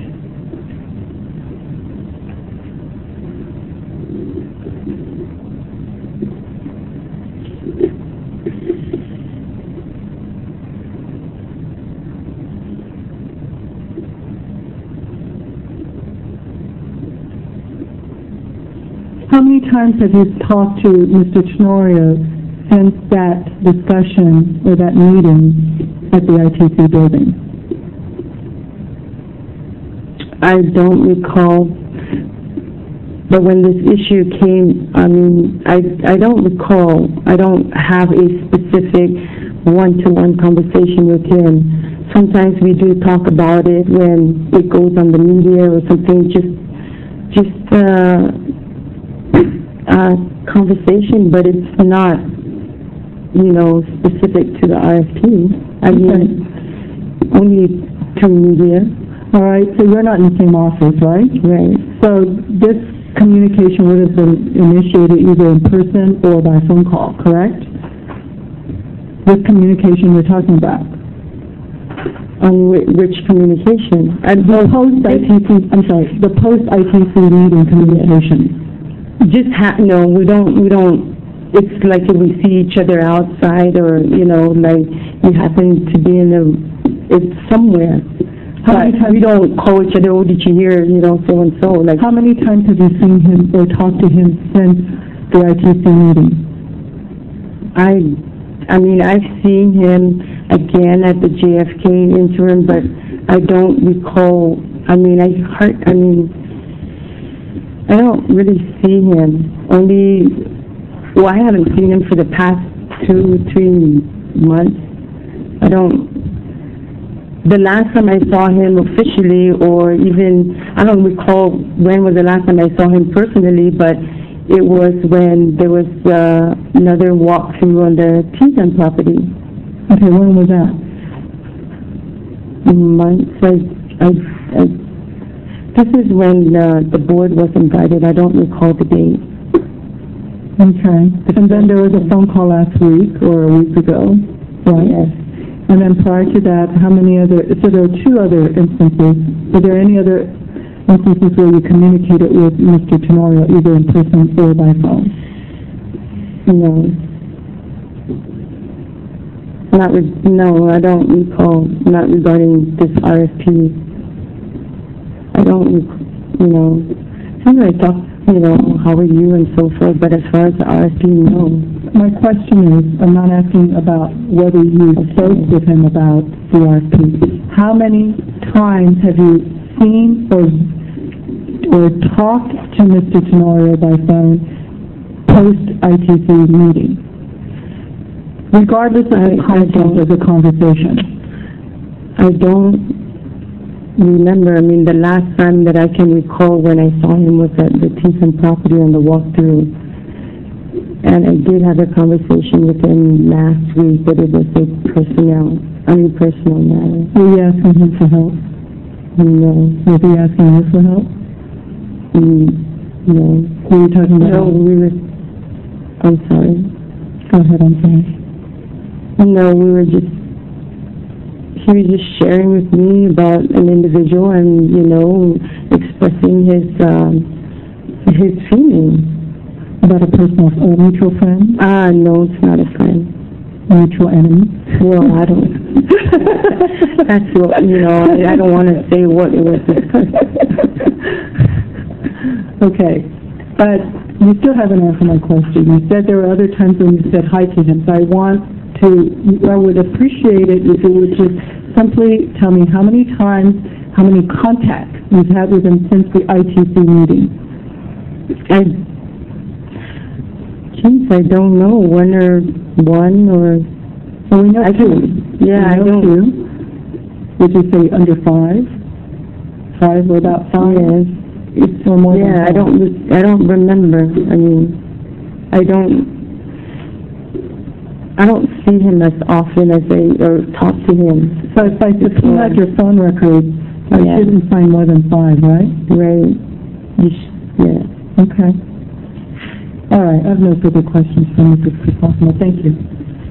How many times have you talked to Mister Tenorio since that discussion or that meeting at the I T C building? I don't recall, but when this issue came, I mean, I, I don't recall, I don't have a specific one-to-one conversation with him. Sometimes we do talk about it when it goes on the media or something, just, just, uh, uh, conversation, but it's not, you know, specific to the R F P. I mean, only to media. All right, so you're not in the same office, right? Right. So this communication would have been initiated either in person or by phone call, correct? This communication we're talking about. On whi- which communication? And the post-I T C, I'm sorry, the post-I T C meeting communication. Just ha- no, we don't, we don't, it's like if we see each other outside or, you know, like we happen to be in a, it's somewhere. How many But times- we don't call each other, oh, did you hear, you know, so-and-so, like. How many times have you seen him or talked to him since the I T C meeting? I, I mean, I've seen him again at the J F K interim, but I don't recall, I mean, I heard, I mean, I don't really see him. Only, well, I haven't seen him for the past two, three months. I don't, the last time I saw him officially, or even, I don't recall when was the last time I saw him personally, but it was when there was uh, another walkthrough on the Teton property. Okay, when was that? Months, I, I, I this is when uh, the board was invited. I don't recall the date. Okay. And then there was a phone call last week or a week ago, right? Yes. And then prior to that, how many other, so there were two other instances. Were there any other instances where you communicated with Mister Tenorio, either in person or by phone? No. Not, re- no, I don't recall, not regarding this R F P. I don't, you know, sometimes I talk, you know, how are you and so forth, but as far as the R F P, no. My question is, I'm not asking about whether you spoke with him about the R F P. How many times have you seen or, or talked to Mister Tenorio by phone post-I T C meeting? Regardless of the content of the conversation. I don't remember. I mean, the last time that I can recall when I saw him was at the Teton property on the walkthrough. And I did have a conversation with him last week, but it was a personnel, I mean, personal matter. Were you asking him for help? No. Was he asking you for help? Mm, no. Who were you talking about? No, we were, I'm sorry. Go ahead, I'm sorry. No, we were just, he was just sharing with me about an individual and, you know, expressing his, um, his feelings. About a personal, a mutual friend? Ah, no, it's not a friend. Mutual enemy? Well, I don't, that's what, you know, I, I don't want to say what it was discussed. Okay, but you still haven't answered my question. You said there were other times when you said hi to him, so I want to, I would appreciate it if you would just simply tell me how many times, how many contacts you've had with him since the I T C meeting. I, geez, I don't know, one or one or, Well, we know I two. can, yeah, I We know don't, two. would you say under five? Five or about five? Yes. It's or more than Yeah, I five? don't, re- I don't remember. I mean, I don't, I don't see him as often as I, or talk to him. So if I, if you had your phone record, I Yeah. shouldn't find more than five, right? Right. You sh- yeah. Okay. All right, I have no further questions for Mister Crisosimo. Thank you.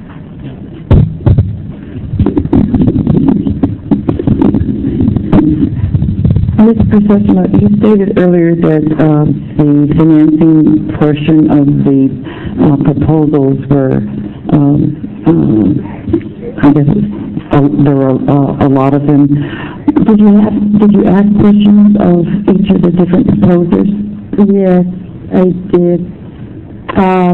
Mister Crisosimo, you stated earlier that um, the financing portion of the uh, proposals were, um, um, I guess, uh, there were uh, a lot of them. Did you have, did you ask questions of each of the different proposers? Yes, I did. Um,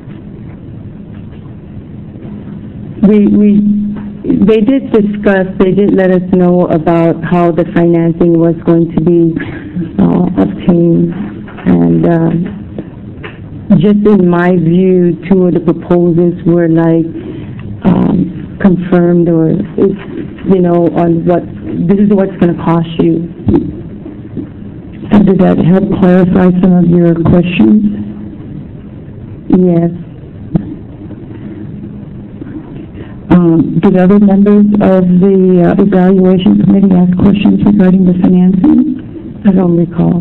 we, we, they did discuss, they did let us know about how the financing was going to be uh, obtained. And um, just in my view, two of the proposals were like um, confirmed or, it's, you know, on what, this is what's going to cost you. And did that help clarify some of your questions? Yes. Um, did other members of the uh, evaluation committee ask questions regarding the financing? I don't recall.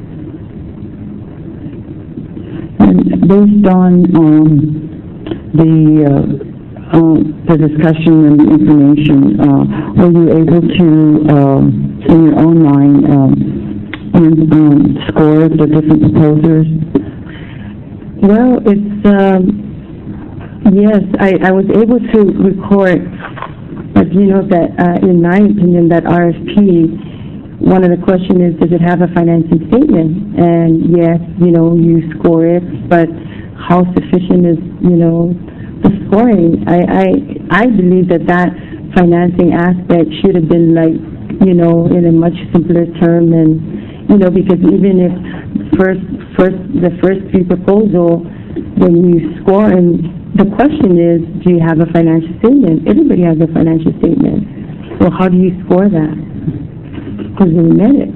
And based on um, the uh, uh, the discussion and the information, uh, were you able to, um, in your own mind, um, and, um, score the different proposers? Well, it's, um, yes, I, I was able to record, but you know that, uh, in my opinion, that R F P, one of the questions is, does it have a financing statement? And yes, you know, you score it, but how sufficient is, you know, the scoring? I, I, I believe that that financing aspect should have been like, you know, in a much simpler term, and, you know, because even if first, first, the first three proposal, when you score, and the question is, do you have a financial statement? Everybody has a financial statement. Well, how do you score that? Because we met it.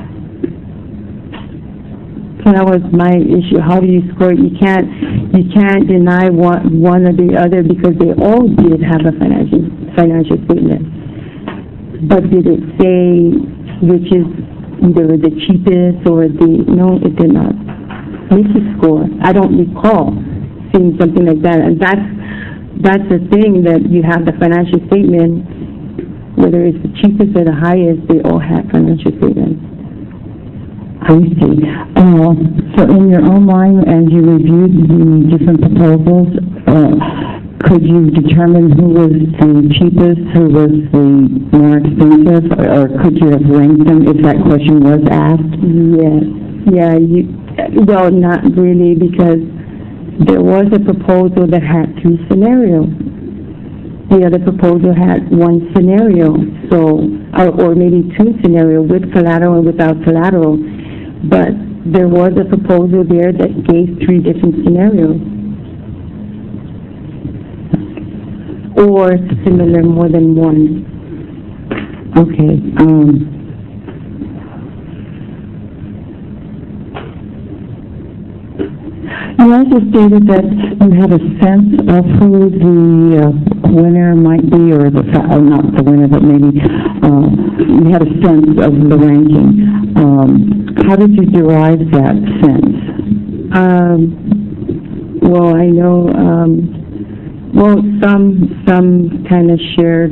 So that was my issue. How do you score it? You can't, you can't deny one, one or the other because they all did have a financial, financial statement. But did it say which is either the cheapest or the, no, it did not make you score. I don't recall seeing something like that. And that's, that's the thing, that you have the financial statement, whether it's the cheapest or the highest, they all have financial statements. I see. Uh, so in your own mind, as you reviewed the different proposals, uh, could you determine who was the cheapest, who was the more expensive, or, or could you have ranked them if that question was asked? Yes. Yeah, you, well, not really, because there was a proposal that had two scenarios. The other proposal had one scenario, so, or, or maybe two scenarios, with collateral and without collateral. But there was a proposal there that gave three different scenarios. Or similar, more than one. Okay. Um, you also stated that you had a sense of who the uh, winner might be, or the uh, not the winner, but maybe uh, you had a sense of the ranking. Um, how did you derive that sense? Um, well, I know. Um, well, some some kind of shared.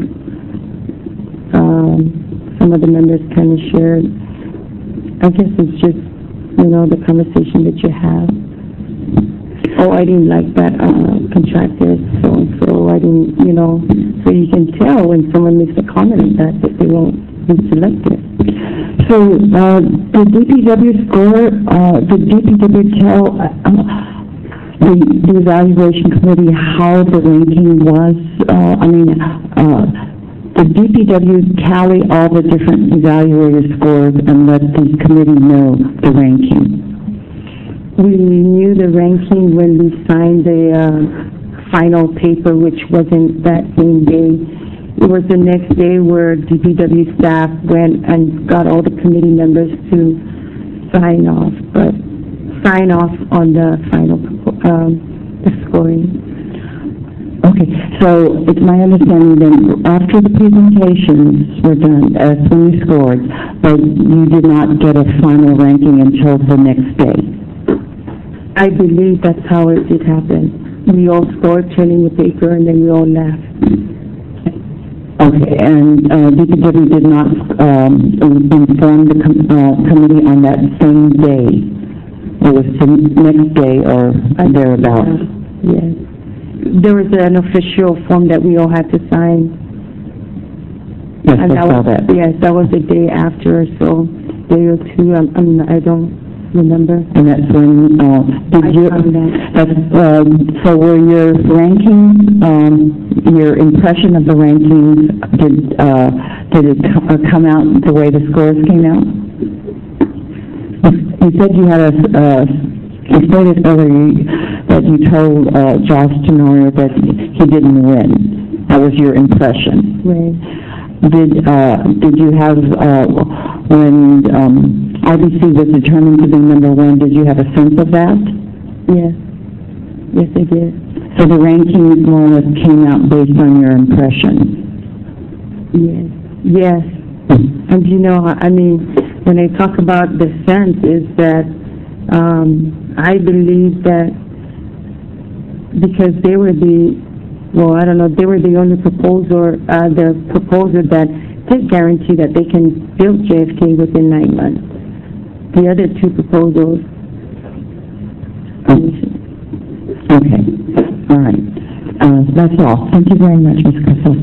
Um, some of the members kind of shared. I guess it's just, you know, the conversation that you have. Oh, I didn't like that uh, contractor, so and so. I didn't, you know. So you can tell when someone makes a comment like that that they won't be selected. So, uh, did D P W score? Uh, did D P W tell uh, the, the evaluation committee how the ranking was? Uh, I mean, uh, did D P W tally all the different evaluator scores and let the committee know the ranking? We knew the ranking when we signed the uh, final paper, which wasn't that same day. it was the next day where D P W staff went and got all the committee members to sign off, but sign off on the final, um, the scoring. Okay, so it's my understanding that after the presentations were done, uh, when you scored, but you did not get a final ranking until the next day. I believe that's how it did happen. We all scored, turning the paper, and then we all left. Okay, and uh, D P W did not um, inform the com uh, committee on that same day? It was the next day or thereabouts? Yes. There was an official form that we all had to sign. Yes, And I that saw was, that. Yes, that was the day after, so day or two, I'm, I'm, I don't remember. And that's when, uh, did I you, found that. that's, um, so were your rankings, um, your impression of the rankings, did, uh, did it co- uh, come out the way the scores came out? You said you had a, uh, you stated earlier that you told, uh, Josh Tenorio that he didn't win. That was your impression. Right. Did, uh, did you have, uh, when, um, I B C was determined to be number one, did you have a sense of that? Yes. Yes, I did. So the rankings more or less came out based on your impression? Yes. Yes. And you know, I I mean, when I talk about the sense is that, um, I believe that because they were the, well, I don't know, they were the only proposer, uh, the proposer that did guarantee that they can build J F K within nine months. The other two proposals. Okay, all right. Uh, that's all. Thank you very much, Miz Crisel.